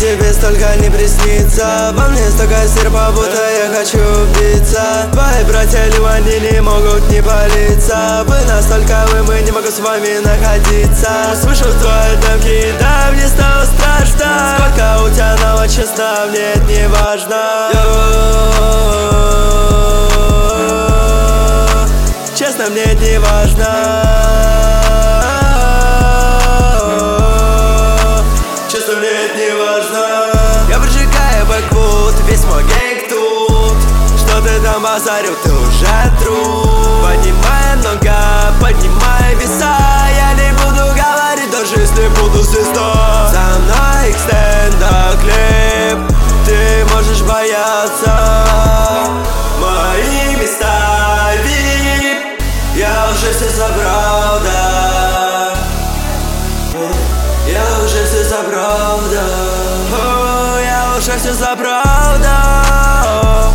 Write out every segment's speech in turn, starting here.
тебе столько не приснится. Во мне столько серпа, будто я хочу убиться. Твои братья Ливани не могут не палиться. Вы настолько мы не могу с вами находиться. Слышу твои демки, да мне стало страшно. Сколько у тебя нового, честно, мне это не важно. Честно, мне это не важно. Честно, мне это не важно. Я прожигаю бэквуд, весь мой гейк тут. Что ты там базарил, ты уже труп. Поднимай много, поднимай веса. Я не буду говорить, даже если буду звезда. За мной экстенда клип, ты можешь бояться. Мои места VIP, я уже все забрал, да. Я уже все забрал, да. Я уже все забрал, да.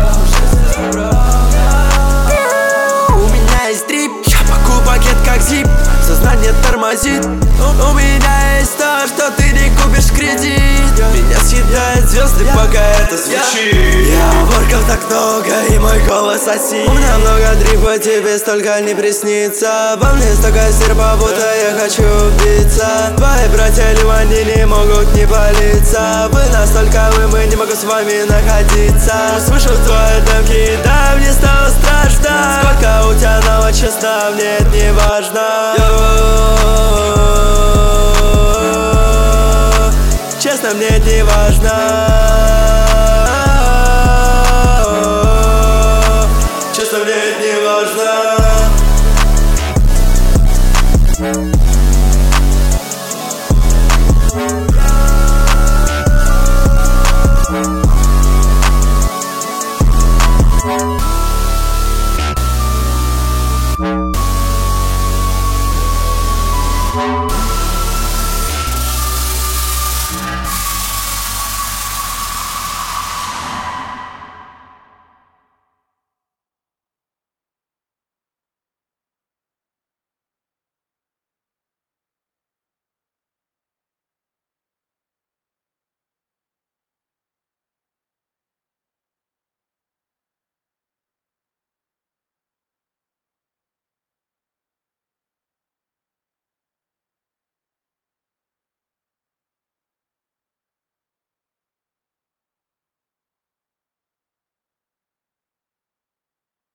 У меня есть трип, я пакую пакет как зип. Сознание тормозит. У меня есть то, что ты не купишь в кредит. Меня съедают звезды, пока это звучит. Я ворков так много, и мой голос осип. У меня много дрипа, тебе столько не приснится. Во мне столько серпа, будто я хочу убиться. Твои братья Ливани не могут не палиться. Вы настолько мы не могу с вами находиться. Слышу твои демки, да